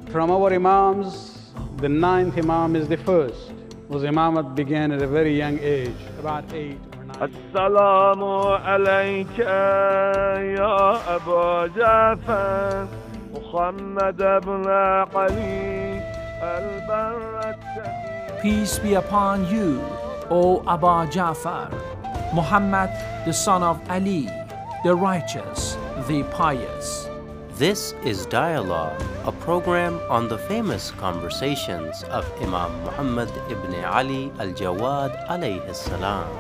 From our Imams, the ninth Imam is the first. Was Imamat began at a very young age, about 8 or 9. السلام عليك يا أبا جعفر محمد بن علي البر التقي. Peace be upon you, O Aba Ja'far, Muhammad the son of Ali, the righteous, the pious. This is Dialogue, a program on the famous conversations of Imam Muhammad ibn Ali al-Jawad alayhi salam.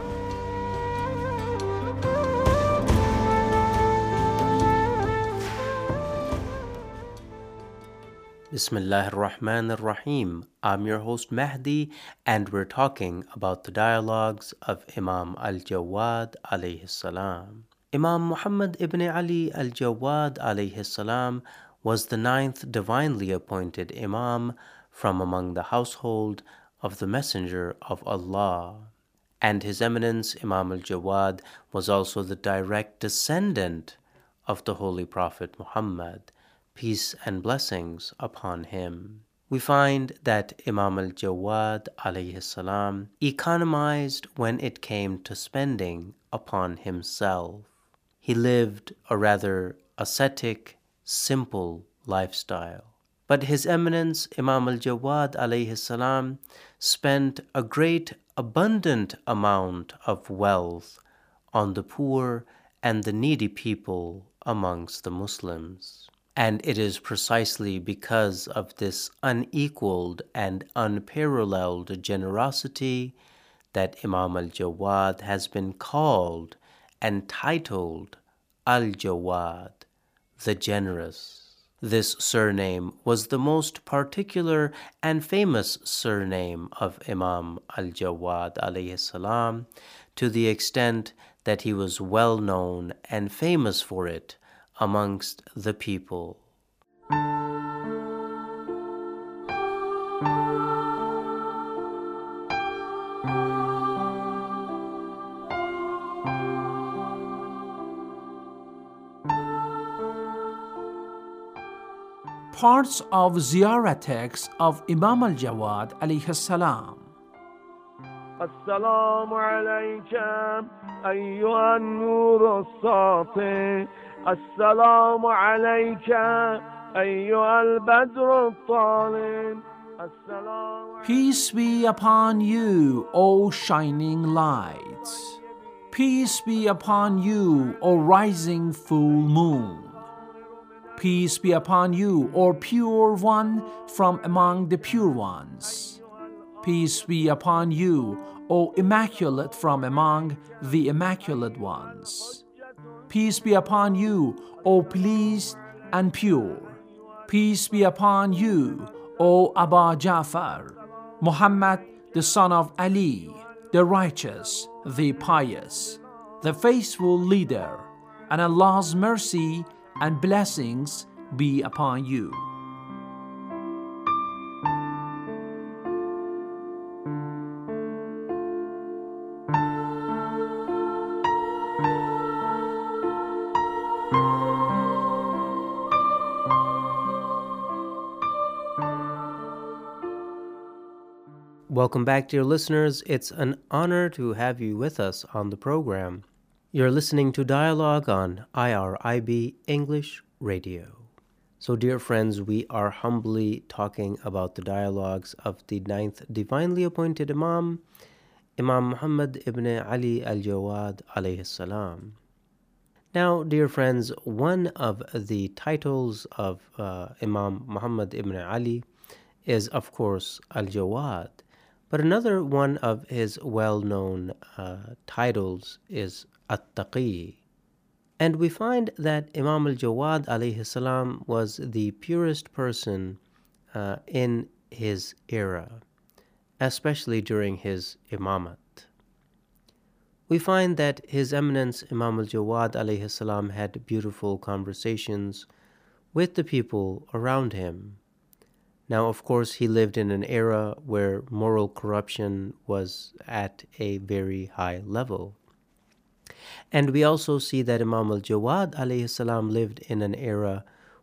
Bismillahir Rahmanir Rahim. I'm your host Mahdi, and we're talking about the dialogues of Imam al-Jawad alayhi salam. Imam Muhammad ibn Ali al-Jawad alayhi salam was the ninth divinely appointed Imam from among the household of the Messenger of Allah. And His Eminence Imam al-Jawad was also the direct descendant of the Holy Prophet Muhammad, peace and blessings upon him. We find that Imam al-Jawad alayhi salam economized when it came to spending upon himself. He lived a rather ascetic, simple lifestyle. But His Eminence Imam al-Jawad alayhi salam spent a great abundant amount of wealth on the poor and the needy people amongst the Muslims. And it is precisely because of this unequaled and unparalleled generosity that Imam al-Jawad has been called and titled Al-Jawad, the Generous. This surname was the most particular and famous surname of Imam al-Jawad alayhi salam, to the extent that he was well known and famous for it amongst the people. Parts of Ziyarah text of Imam al-Jawad alayhi salam. السلام عليك أيها النور الساطع السلام عليك أيها البدر الطالع. Peace be upon you, O shining lights. Peace be upon you, O rising full moon. Peace be upon you, O pure one from among the pure ones. Peace be upon you, O immaculate from among the immaculate ones. Peace be upon you, O pleased and pure. Peace be upon you, O Aba Ja'far, Muhammad the son of Ali, the righteous, the pious, the faithful leader, and Allah's mercy and blessings be upon you. Welcome back, dear listeners. It's an honor to have you with us on the program. You're listening to Dialogue on IRIB English Radio. So, dear friends, we are humbly talking about the dialogues of the ninth divinely appointed Imam, Imam Muhammad ibn Ali al-Jawad alayhi salam. Now, dear friends, one of the titles of Imam Muhammad ibn Ali is, of course, al-Jawad. But another one of his well-known titles is At-Taqi. And we find that Imam al-Jawad alayhi salam was the purest person in his era, especially during his imamat. We find that His Eminence Imam al-Jawad alayhi salam had beautiful conversations with the people around him. Now, of course, he lived in an era where moral corruption was at a very high level. And we also see that Imam al-Jawad alayhi salam lived in an era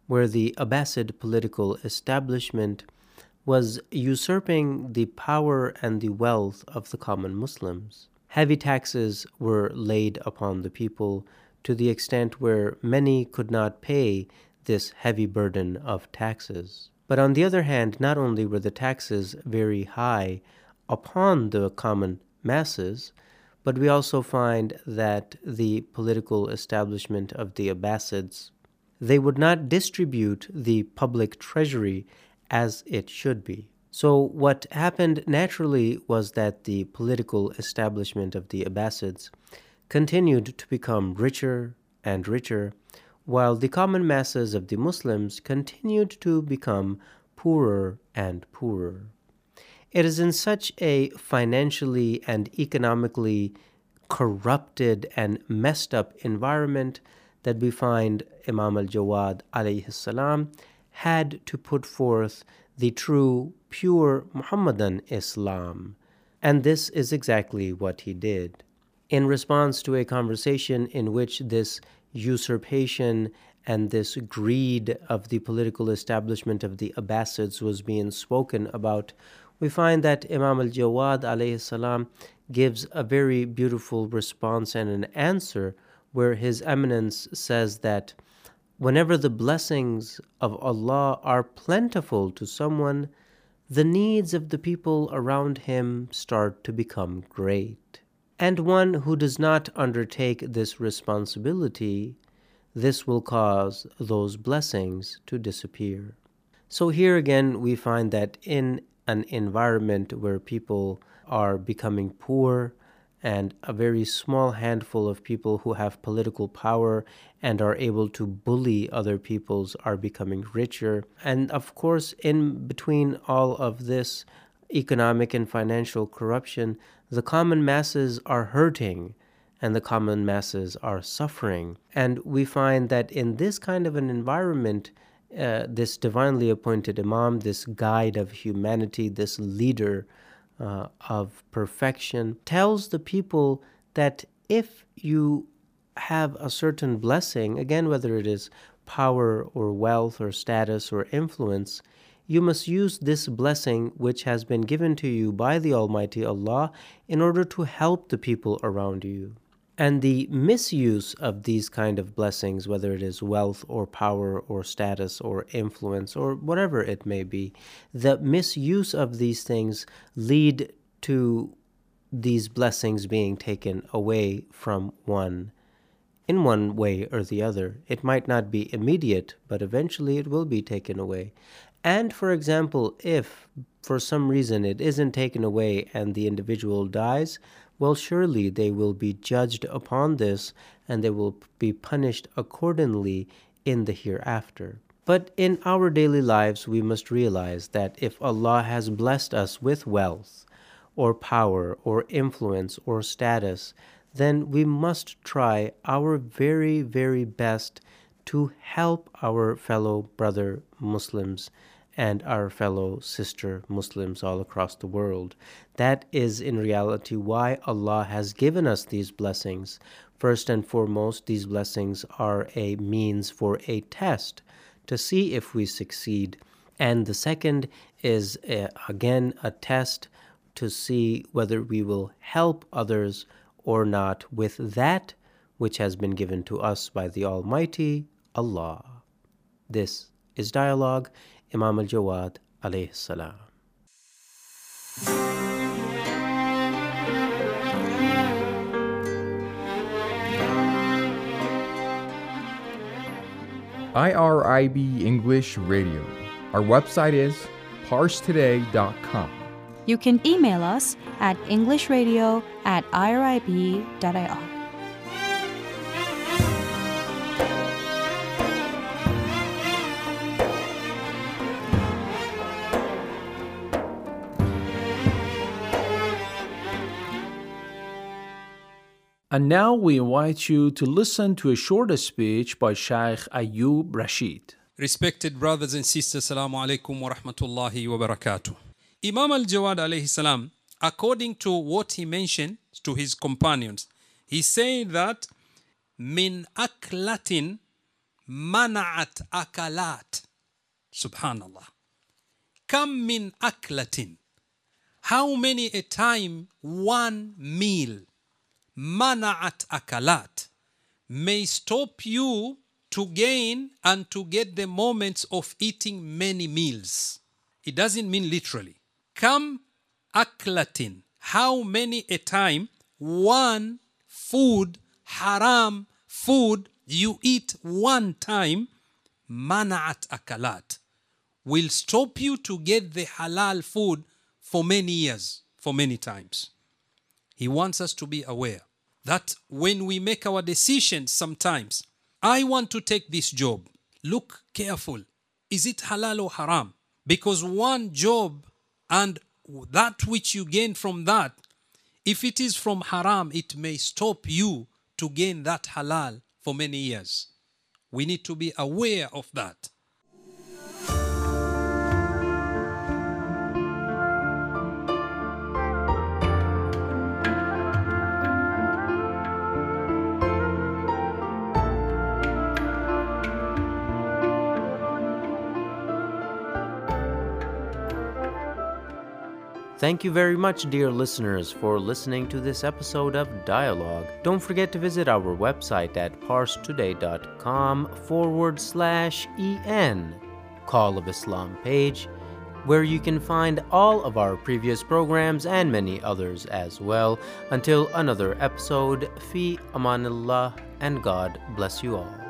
where the Abbasid political establishment was usurping the power and the wealth of the common Muslims. Heavy taxes were laid upon the people to the extent where many could not pay this heavy burden of taxes. But on the other hand, not only were the taxes very high upon the common masses, but we also find that the political establishment of the Abbasids, they would not distribute the public treasury as it should be. So what happened naturally was that the political establishment of the Abbasids continued to become richer and richer, while the common masses of the Muslims continued to become poorer and poorer. It is in such a financially and economically corrupted and messed up environment that we find Imam al-Jawad alayhi salam had to put forth the true, pure Muhammadan Islam. And this is exactly what he did. In response to a conversation in which this usurpation and this greed of the political establishment of the Abbasids was being spoken about, we find that Imam al-Jawad alayhi salam gives a very beautiful response and an answer where His Eminence says that whenever the blessings of Allah are plentiful to someone, the needs of the people around him start to become great. And one who does not undertake this responsibility, this will cause those blessings to disappear. So here again we find that in an environment where people are becoming poor and a very small handful of people who have political power and are able to bully other peoples are becoming richer. And of course, in between all of this economic and financial corruption, the common masses are hurting and the common masses are suffering. And we find that in this kind of an environment, this divinely appointed Imam, this guide of humanity, this leader of perfection, tells the people that if you have a certain blessing, again, whether it is power or wealth or status or influence, you must use this blessing which has been given to you by the Almighty Allah in order to help the people around you. And the misuse of these kind of blessings, whether it is wealth or power or status or influence or whatever it may be, the misuse of these things lead to these blessings being taken away from one in one way or the other. It might not be immediate, but eventually it will be taken away. And for example, if for some reason it isn't taken away and the individual dies, well, surely they will be judged upon this and they will be punished accordingly in the hereafter. But in our daily lives, we must realize that if Allah has blessed us with wealth or power or influence or status, then we must try our very, very best to help our fellow brother Muslims and our fellow sister Muslims all across the world. That is in reality why Allah has given us these blessings. First and foremost, these blessings are a means for a test to see if we succeed. And the second is, again, a test to see whether we will help others or not with that which has been given to us by the Almighty Allah. This is Dialogue, Imam al-Jawad alayhi salam. IRIB English Radio. Our website is parstoday.com. You can email us at englishradio@irib.ir. And now we invite you to listen to a short speech by Sheikh Ayub Rashid. Respected brothers and sisters, Assalamu alaikum wa rahmatullahi wa barakatuh. Imam al-Jawad alayhi salam, according to what he mentioned to his companions, he said that min aklatin منعت أكلات. Subhanallah. كم من أكلة. How many a time one meal, منعت أكلات, may stop you to gain and to get the moments of eating many meals. It doesn't mean literally. كم أكلة. How many a time one food, haram food, you eat one time, منعت أكلات, will stop you to get the halal food for many years, for many times. He wants us to be aware that when we make our decisions sometimes, I want to take this job. Look careful. Is it halal or haram? Because one job and that which you gain from that, if it is from haram, it may stop you to gain that halal for many years. We need to be aware of that. Thank you very much, dear listeners, for listening to this episode of Dialogue. Don't forget to visit our website at parstoday.com/en, Call of Islam page, where you can find all of our previous programs and many others as well. Until another episode, fi amanillah, and God bless you all.